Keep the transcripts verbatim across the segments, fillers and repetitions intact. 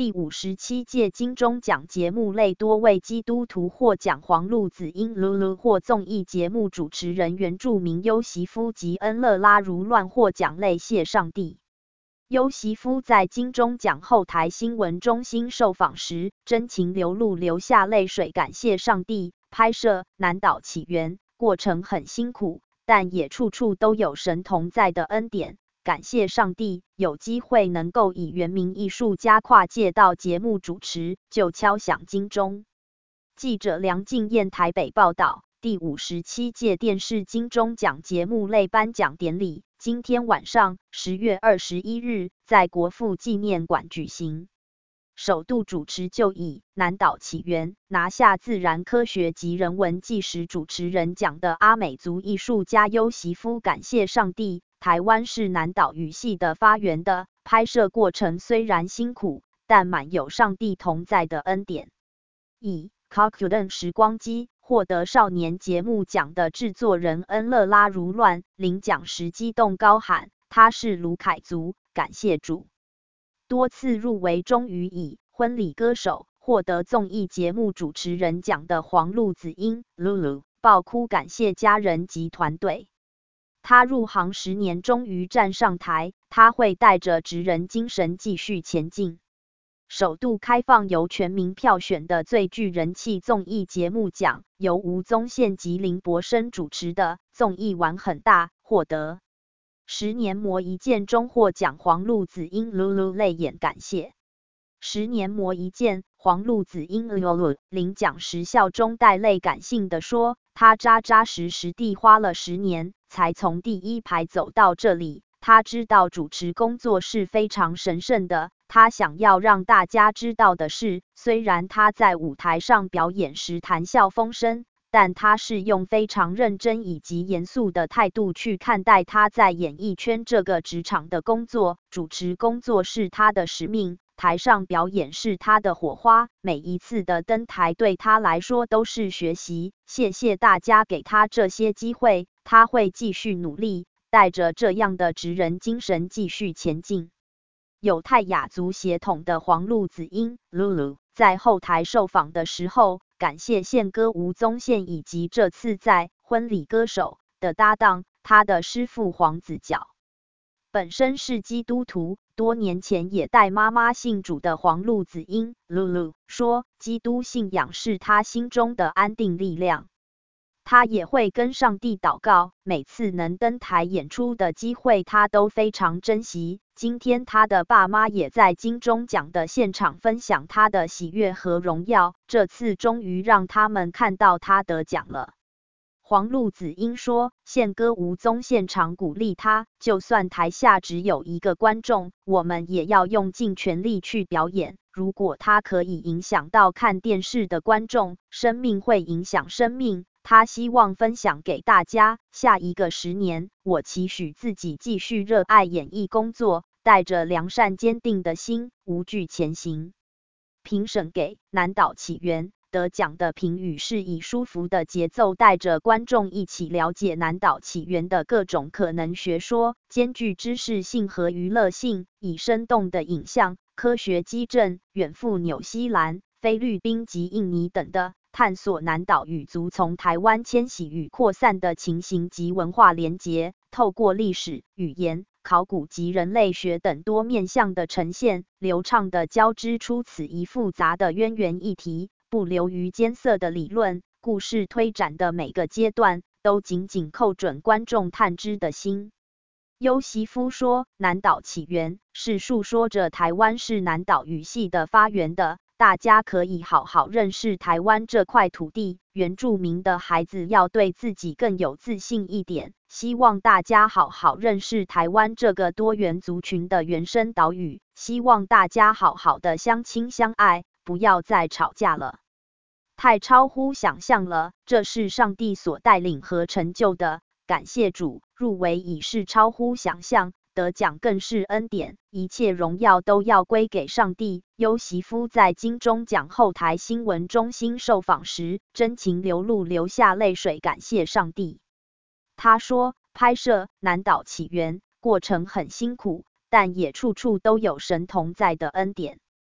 第五十七届金钟奖节目类多位基督徒获奖，黄路子英 Lulu 获综艺节目主持人原住民优席夫及恩乐拉如乱获奖类谢上帝。优席夫在金钟奖后台新闻中心受访时，真情流露，流下泪水，感谢上帝。拍摄《南岛起源》过程很辛苦，但也处处都有神同在的恩典。感谢上帝，有机会能够以原名艺术家跨界到节目主持，就敲响金钟。记者梁静燕台北报道。第五十七届电视金钟奖节目类颁奖典礼今天晚上十月二十一日在国父纪念馆举行。首度主持就以《南岛起源》拿下自然科学及人文纪实主持人奖的阿美族艺术家优席夫感谢上帝，台湾是南岛语系的发源的，拍摄过程虽然辛苦，但满有上帝同在的恩典。以 Kakuden 时光机获得少年节目奖的制作人恩乐拉如乱领奖时激动高喊他是卢凯族，感谢主。多次入围终于以婚礼歌手获得综艺节目主持人奖的黄路子英 Lulu 爆哭感谢家人及团队。他入行十年终于站上台，他会带着职人精神继续前进。首度开放由全民票选的最具人气综艺节目奖，由吴宗宪及林柏昇主持的综艺玩很大获得。十年磨一剑中获奖黄路子英 Lulu 泪眼感谢。十年磨一剑，黄路子英 Lulu 领奖时笑中带泪，感性地说，他扎扎实实地花了十年，才从第一排走到这里。他知道主持工作是非常神圣的，他想要让大家知道的是，虽然他在舞台上表演时谈笑风生，但他是用非常认真以及严肃的态度去看待他在演艺圈这个职场的工作。主持工作是他的使命，台上表演是他的火花，每一次的登台对他来说都是学习。谢谢大家给他这些机会，他会继续努力，带着这样的职人精神继续前进。有泰雅族血统的黄路子英 Lulu 在后台受访的时候，感谢宪哥吴宗宪以及这次在婚礼歌手的搭档，他的师父黄子佼。本身是基督徒，多年前也带妈妈信主的黄路子英 Lulu 说，基督信仰是他心中的安定力量。他也会跟上帝祷告，每次能登台演出的机会他都非常珍惜。今天他的爸妈也在金钟奖的现场分享他的喜悦和荣耀，这次终于让他们看到他得奖了。黄路子英说，宪哥吴宗宪常鼓励他，就算台下只有一个观众，我们也要用尽全力去表演。如果他可以影响到看电视的观众，生命会影响生命。他希望分享给大家，下一个十年，我期许自己继续热爱演艺工作，带着良善坚定的心，无惧前行。评审给《南岛起源》得奖的评语是以舒服的节奏带着观众一起了解南岛起源的各种可能学说，兼具知识性和娱乐性，以生动的影像、科学基证，远赴纽西兰、菲律宾及印尼等的探索南岛语族从台湾迁徙与扩散的情形及文化连结，透过历史、语言、考古及人类学等多面向的呈现，流畅地交织出此一复杂的渊源议题，不流于艰涩的理论，故事推展的每个阶段都紧紧扣准观众探知的心。优席夫说，南岛起源是述说着台湾是南岛语系的发源的，大家可以好好认识台湾这块土地，原住民的孩子要对自己更有自信一点，希望大家好好认识台湾这个多元族群的原生岛屿，希望大家好好的相亲相爱，不要再吵架了。太超乎想象了，这是上帝所带领和成就的，感谢主，入围已是超乎想象，得奖更是恩典，一切荣耀都要归给上帝。优席夫在金钟奖后台新闻中心受访时，真情流露，流下泪水，感谢上帝。他说，拍摄《南岛起源》过程很辛苦，但也处处都有神同在的恩典。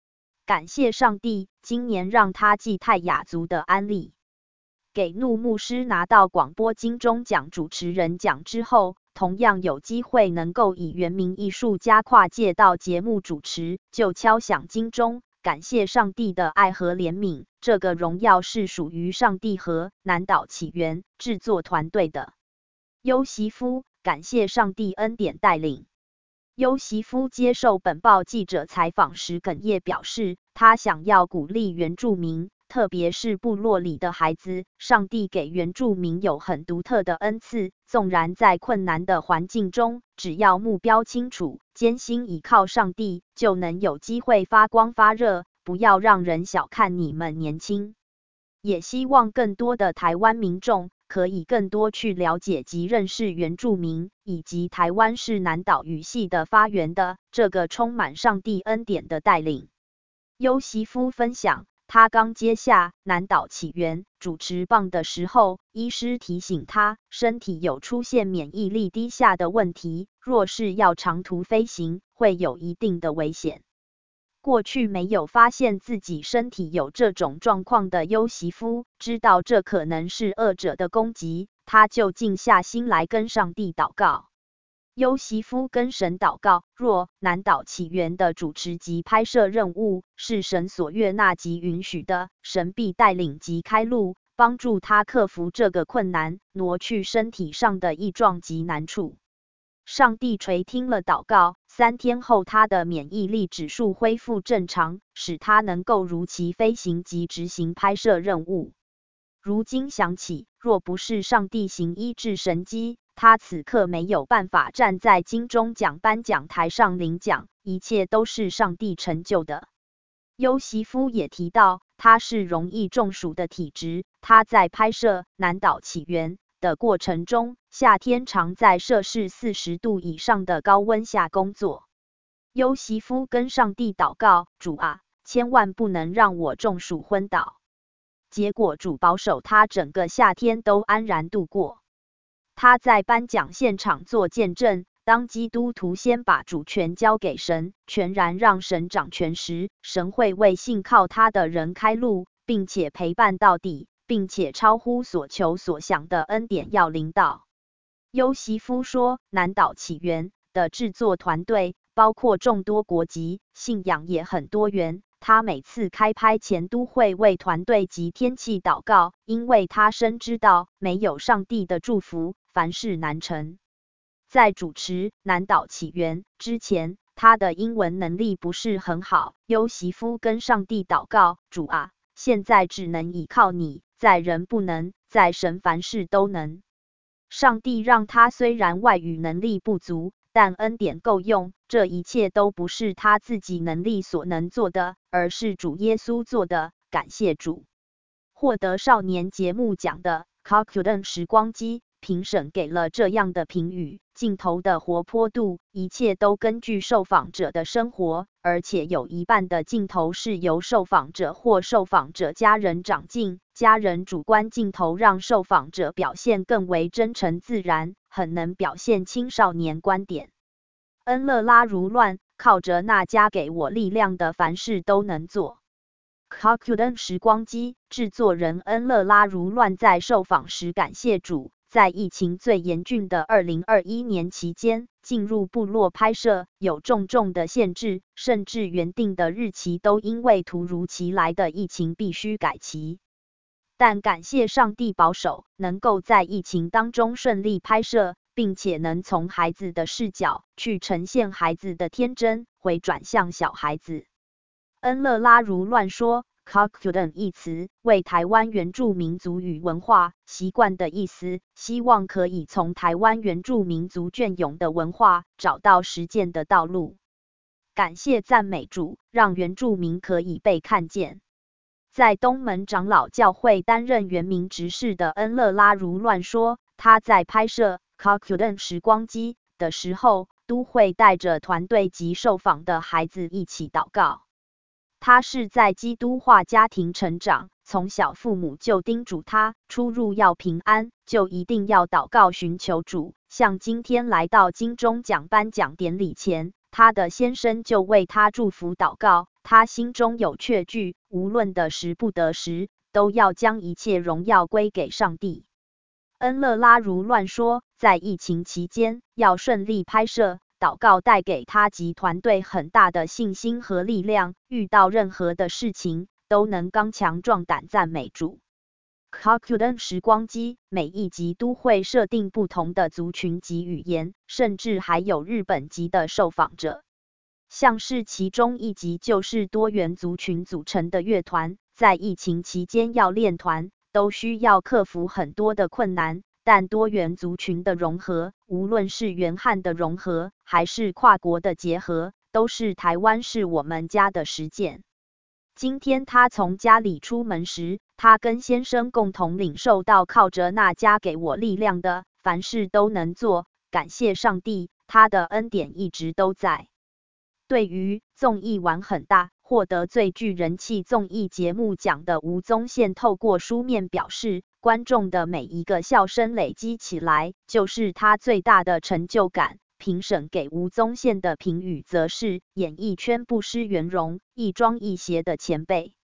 感谢上帝，今年让他继泰雅族的安利。给怒牧师拿到广播金钟奖主持人奖之后，同样有机会能够以原名艺术家跨界到节目主持，就敲响金钟。感谢上帝的爱和怜悯，这个荣耀是属于上帝和南岛起源制作团队的。优席夫，感谢上帝恩典带领。优席夫接受本报记者采访时哽咽表示，他想要鼓励原住民，特别是部落里的孩子，上帝给原住民有很独特的恩赐，纵然在困难的环境中，只要目标清楚，艰辛倚靠上帝，就能有机会发光发热，不要让人小看你们年轻。也希望更多的台湾民众可以更多去了解及认识原住民，以及台湾是南岛语系的发源的这个充满上帝恩典的带领。优席夫分享，他刚接下南岛起源主持棒的时候，医师提醒他身体有出现免疫力低下的问题，若是要长途飞行，会有一定的危险。过去没有发现自己身体有这种状况的优席夫，知道这可能是恶者的攻击，他就静下心来跟上帝祷告。优席夫跟神祷告，若南岛起源的主持及拍摄任务是神所悦纳及允许的，神必带领及开路，帮助他克服这个困难，挪去身体上的异状及难处。上帝垂听了祷告，三天后他的免疫力指数恢复正常，使他能够如期飞行及执行拍摄任务。如今想起，若不是上帝行医治神迹，他此刻没有办法站在金钟奖颁奖台上领奖，一切都是上帝成就的。优席夫也提到，他是容易中暑的体质，他在拍摄南岛起源的过程中，夏天常在摄氏四十度以上的高温下工作。优席夫跟上帝祷告，主啊，千万不能让我中暑昏倒。结果主保守他整个夏天都安然度过。他在颁奖现场做见证，当基督徒先把主权交给神，全然让神掌权时，神会为信靠他的人开路，并且陪伴到底，并且超乎所求所想的恩典要临到。优席夫说，南岛起源的制作团队包括众多国籍，信仰也很多元。他每次开拍前都会为团队及天气祷告，因为他深知道没有上帝的祝福，凡事难成。在主持南岛起源之前，他的英文能力不是很好。优席夫跟上帝祷告，主啊，现在只能依靠你，在人不能，在神凡事都能。上帝让他虽然外语能力不足，但恩典够用，这一切都不是他自己能力所能做的，而是主耶稣做的，感谢主。获得少年节目奖的 Kakuden 时光机评审给了这样的评语，镜头的活泼度，一切都根据受访者的生活，而且有一半的镜头是由受访者或受访者家人长进，家人主观镜头让受访者表现更为真诚自然，很能表现青少年观点。恩勒拉如乱，靠着那加给我力量的，凡事都能做。Kakuden 时光机制作人恩勒拉如乱在受访时感谢主，在疫情最严峻的二零二一年期间，进入部落拍摄有重重的限制，甚至原定的日期都因为突如其来的疫情必须改期。但感谢上帝保守，能够在疫情当中顺利拍摄，并且能从孩子的视角去呈现孩子的天真，回转向小孩子。恩勒拉如乱说， Kakuden 一词为台湾原住民族语文化习惯的意思，希望可以从台湾原住民族隽永的文化找到实践的道路。感谢赞美主，让原住民可以被看见。在东门长老教会担任原民执事的恩勒拉如乱说，他在拍摄 Kakuden 时光机的时候，都会带着团队及受访的孩子一起祷告。他是在基督化家庭成长，从小父母就叮嘱他，出入要平安，就一定要祷告寻求主。像今天来到金钟奖颁奖典礼前，他的先生就为他祝福祷告， 他心中有确据，无论得时不得时，都要将一切荣耀归给上帝。恩勒拉如乱说，在疫情期间要顺利拍摄，祷告带给他及团队很大的信心和力量，遇到任何的事情都能刚强壮胆赞美主。Kakuten 时光机每一集都会设定不同的族群及语言，甚至还有日本籍的受访者。像是其中一集就是多元族群组成的乐团，在疫情期间要练团，都需要克服很多的困难，但多元族群的融合，无论是原汉的融合，还是跨国的结合，都是台湾是我们家的实践。今天他从家里出门时，他跟先生共同领受到靠着那加给我力量的，凡事都能做，感谢上帝，他的恩典一直都在。对于综艺玩很大，获得最具人气综艺节目奖的吴宗宪透过书面表示，观众的每一个笑声累积起来，就是他最大的成就感。评审给吴宗宪的评语则是演艺圈不失圆融、亦庄亦谐的前辈。